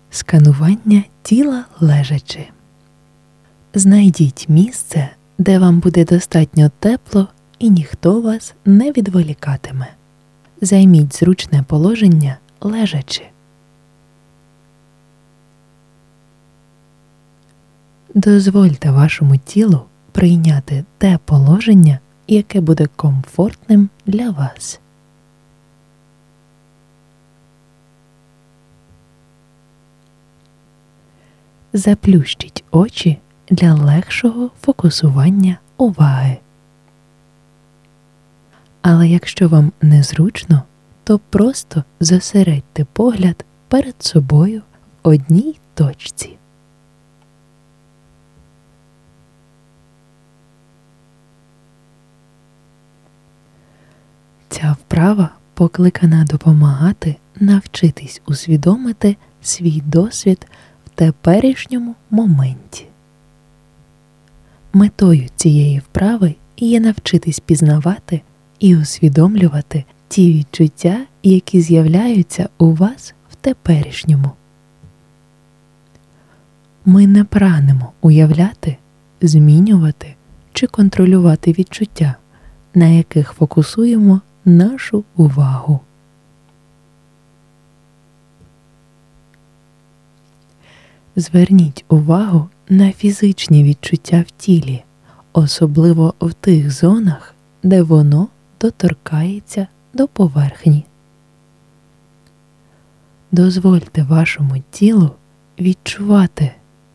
Сканування тіла лежачи. Знайдіть місце, де вам буде достатньо тепло і ніхто вас не відволікатиме. Займіть зручне положення лежачи. Дозвольте вашому тілу прийняти те положення, яке буде комфортним для вас. Заплющіть очі для легшого фокусування уваги. Але якщо вам незручно, то просто зосередьте погляд перед собою в одній точці. Ця вправа покликана допомагати навчитись усвідомити свій досвід в теперішньому моменті. Метою цієї вправи є навчитись пізнавати і усвідомлювати ті відчуття, які з'являються у вас в теперішньому. Ми не прагнемо уявляти, змінювати чи контролювати відчуття, на яких фокусуємо нашу увагу. Зверніть увагу на фізичні відчуття в тілі, особливо в тих зонах, де воно доторкається до поверхні. Дозвольте вашому тілу відчувати.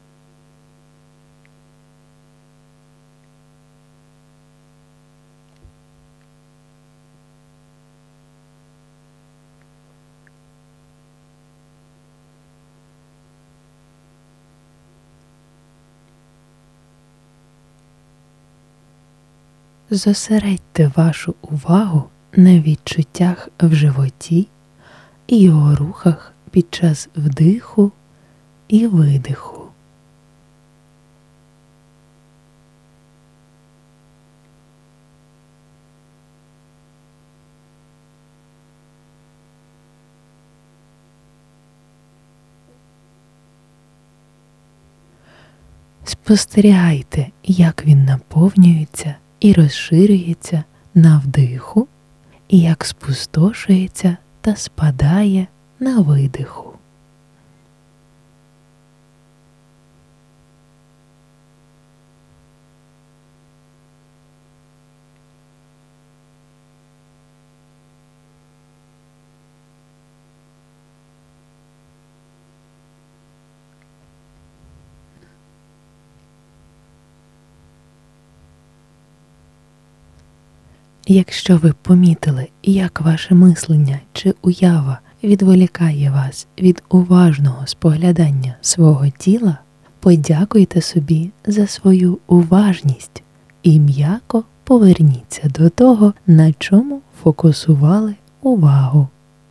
Зосередьте вашу увагу на відчуттях в животі і його рухах під час вдиху і видиху. Спостерігайте, як він наповнюється і розширюється на вдиху, і як спустошується та спадає на видиху. Якщо ви помітили, як ваше мислення чи уява відволікає вас від уважного споглядання свого тіла, подякуйте собі за свою уважність і м'яко поверніться до того, на чому фокусували увагу.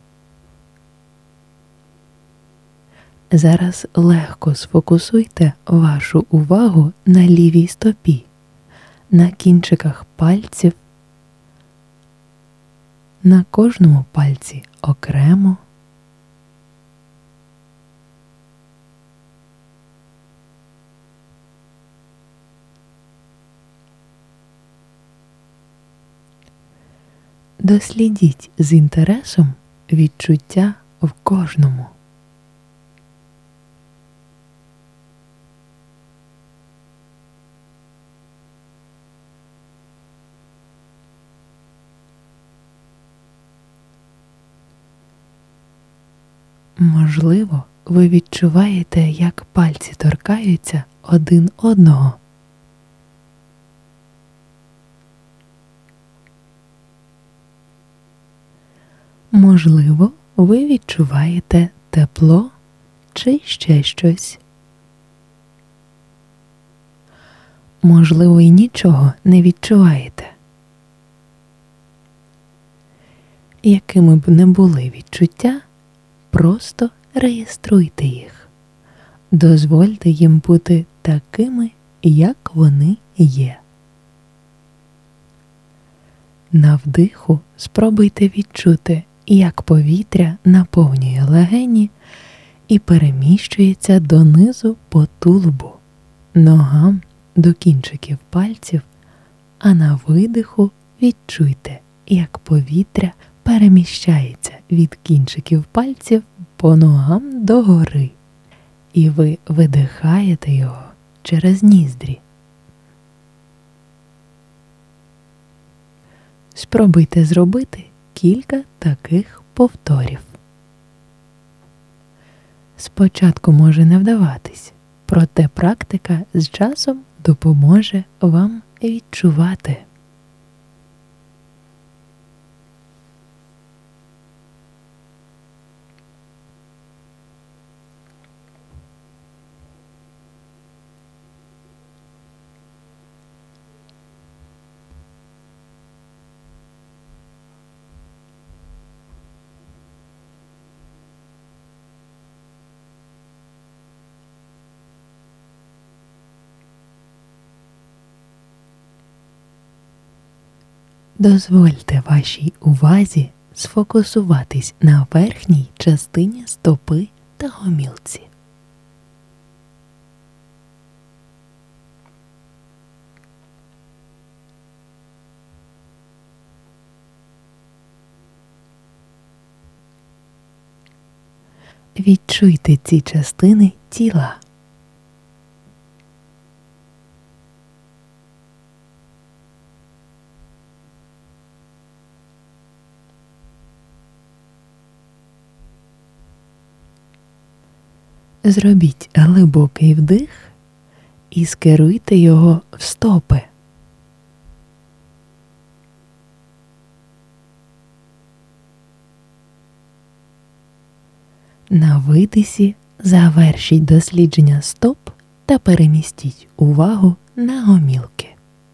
Зараз легко сфокусуйте вашу увагу на лівій стопі, на кінчиках пальців, на кожному пальці окремо. Дослідіть з інтересом відчуття в кожному. Можливо, ви відчуваєте, як пальці торкаються один одного. Можливо, ви відчуваєте тепло чи ще щось. Можливо, і нічого не відчуваєте. Якими б не були відчуття, просто реєструйте їх. Дозвольте їм бути такими, як вони є. На вдиху спробуйте відчути, як повітря наповнює легені і переміщується донизу по тулубу, ногам до кінчиків пальців, а на видиху відчуйте, як повітря переміщається від кінчиків пальців по ногам догори, і ви видихаєте його через ніздрі. Спробуйте зробити кілька таких повторів. Спочатку може не вдаватись, проте практика з часом допоможе вам відчувати. Дозвольте вашій увазі сфокусуватись на верхній частині стопи та гомілці. Відчуйте ці частини тіла. Зробіть глибокий вдих і скеруйте його в стопи. На видисі завершіть дослідження стоп та перемістіть увагу на гомілки.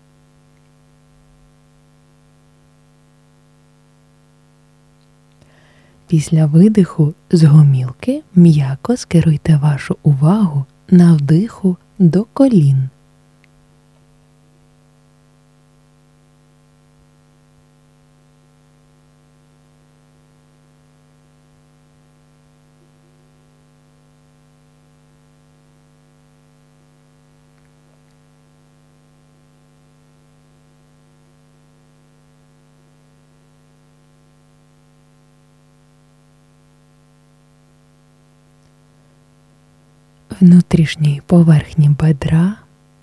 Після видиху з гомілки м'яко скеруйте вашу увагу на вдиху до колін. Внутрішньої поверхні бедра,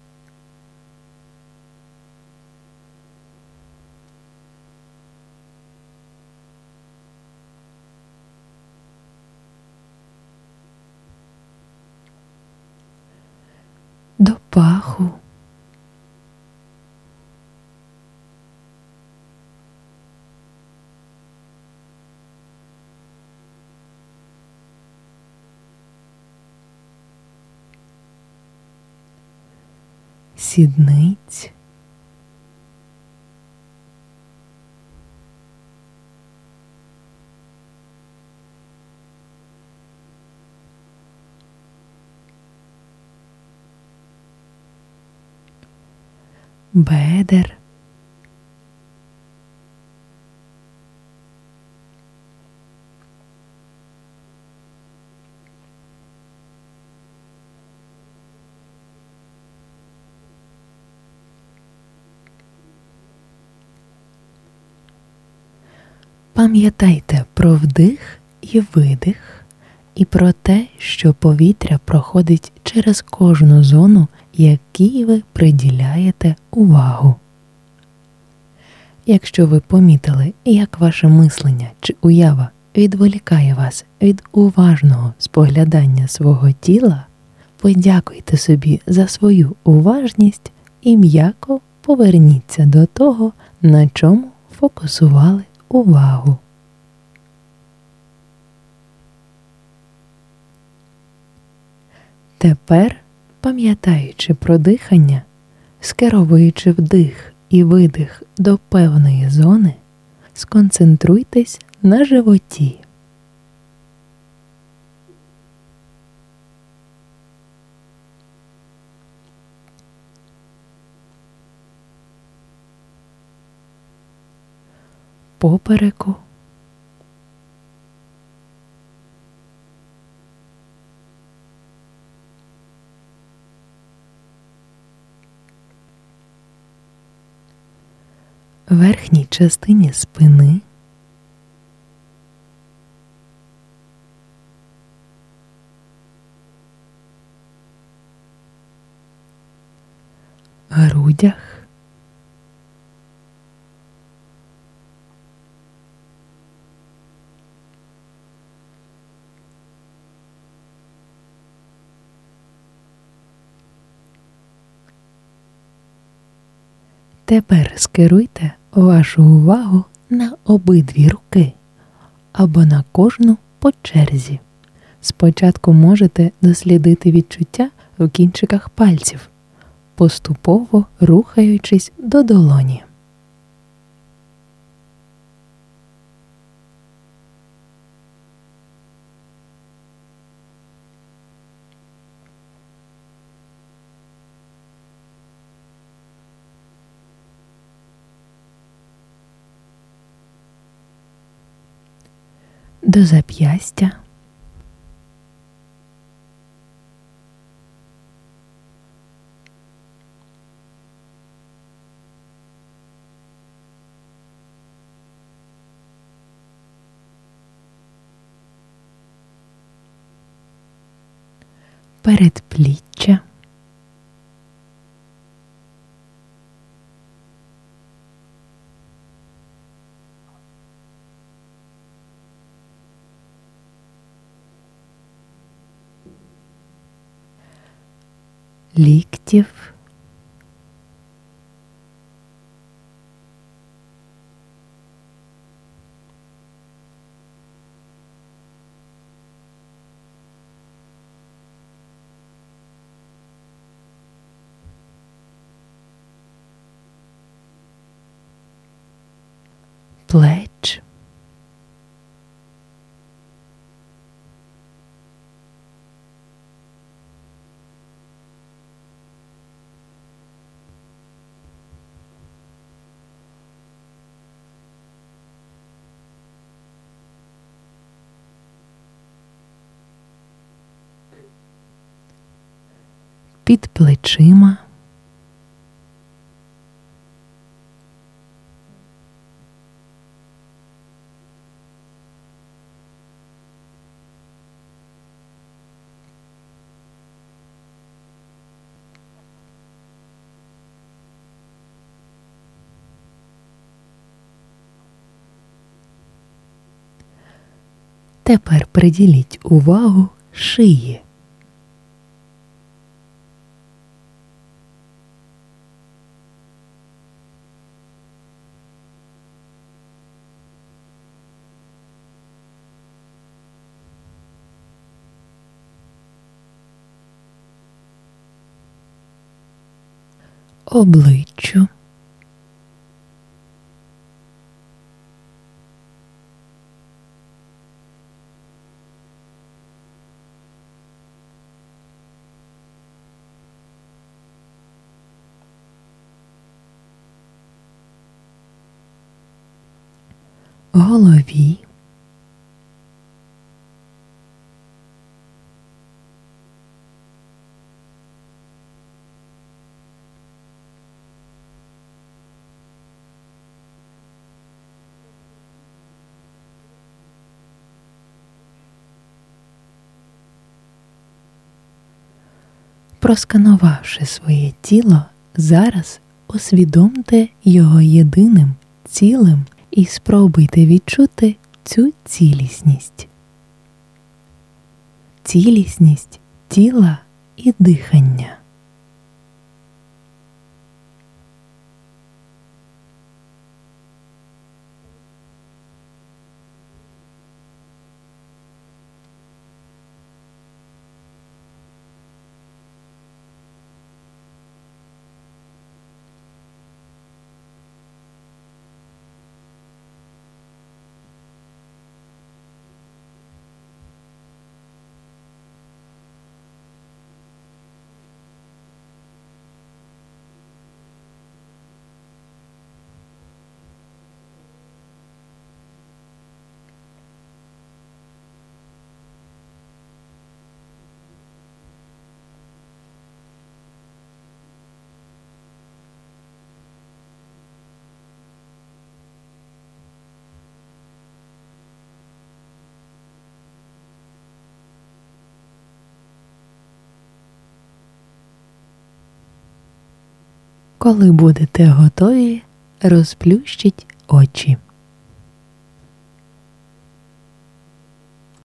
до паху, сідниць, бедер, пам'ятайте про вдих і видих і про те, що повітря проходить через кожну зону, якій ви приділяєте увагу. Якщо ви помітили, як ваше мислення чи уява відволікає вас від уважного споглядання свого тіла, подякуйте собі за свою уважність і м'яко поверніться до того, на чому фокусували увагу. Тепер, пам'ятаючи про дихання, скеровуючи вдих і видих до певної зони, сконцентруйтесь на животі. Попереку, верхній частині спини, грудях, тепер скеруйте вашу увагу на обидві руки або на кожну по черзі. Спочатку можете дослідити відчуття в кінчиках пальців, поступово рухаючись до долоні. До зап'ястя, передпліччя, ліктів, плеч, під плечима, Тепер приділіть увагу шиї. Обличчю, голові, просканувавши своє тіло, зараз усвідомте його єдиним, цілим і спробуйте відчути цю цілісність. Цілісність тіла і дихання. Коли будете готові, розплющіть очі.